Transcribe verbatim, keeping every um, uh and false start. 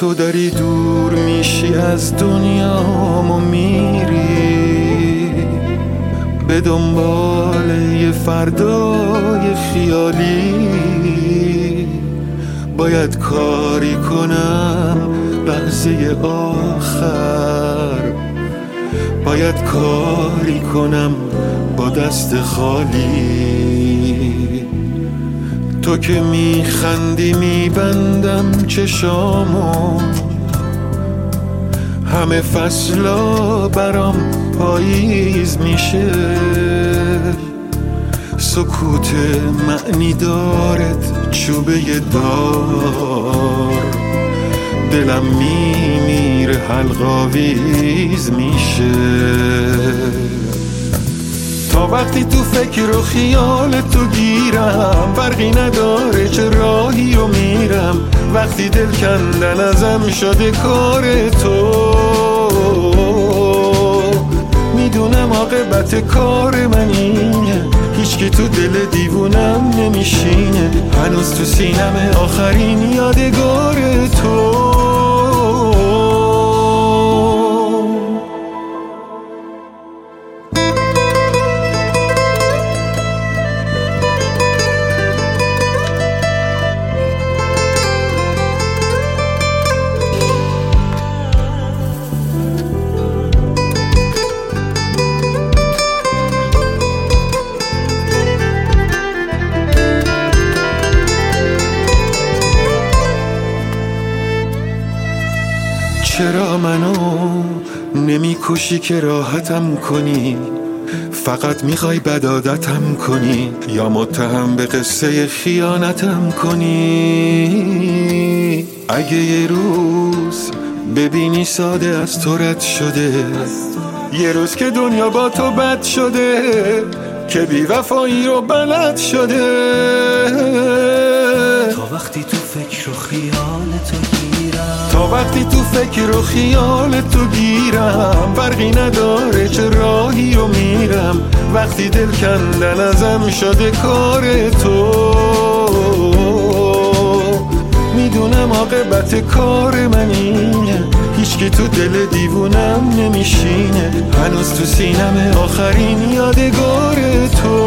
تو داری دور میشی از دنیام و میری به دنبال یه فردای خیالی. باید کاری کنم لحظه آخر، باید کاری کنم با دست خالی. تو که میخندی میبندم چشامو، همه فصلا برام پاییز میشه. سکوت معنی دارد چوبه دار، دلم میمیره حلقاویز میشه. تا وقتی تو فکر و خیال تو گیرم، فرقی نداره چه راهی رو میرم. وقتی دل کندن ازم شده کار تو، میدونم عاقبت کار من اینه، هیچ که تو دل دیوونم نمیشینه. هنوز تو سینم آخرین یادگار تو. چرا منو نمی کشی که راحتم کنی؟ فقط میخوای بدعادتم کنی یا متهم به قصه خیانتم کنی؟ اگه یه روز ببینی ساده از تو رد شده، یه روز که دنیا با تو بد شده، که بی وفایی رو بلد شده. تا وقتی تو فکر و خیال تو گیرم، تا وقتی تو فکر و خیال تو گیرم، فرقی نداره چه راهی رو میرم. وقتی دل کندن ازم شده کار تو، میدونم عاقبت کار من اینه، هیچ که تو دل دیوونم نمیشینه. هنوز تو سینم آخرین یادگار تو.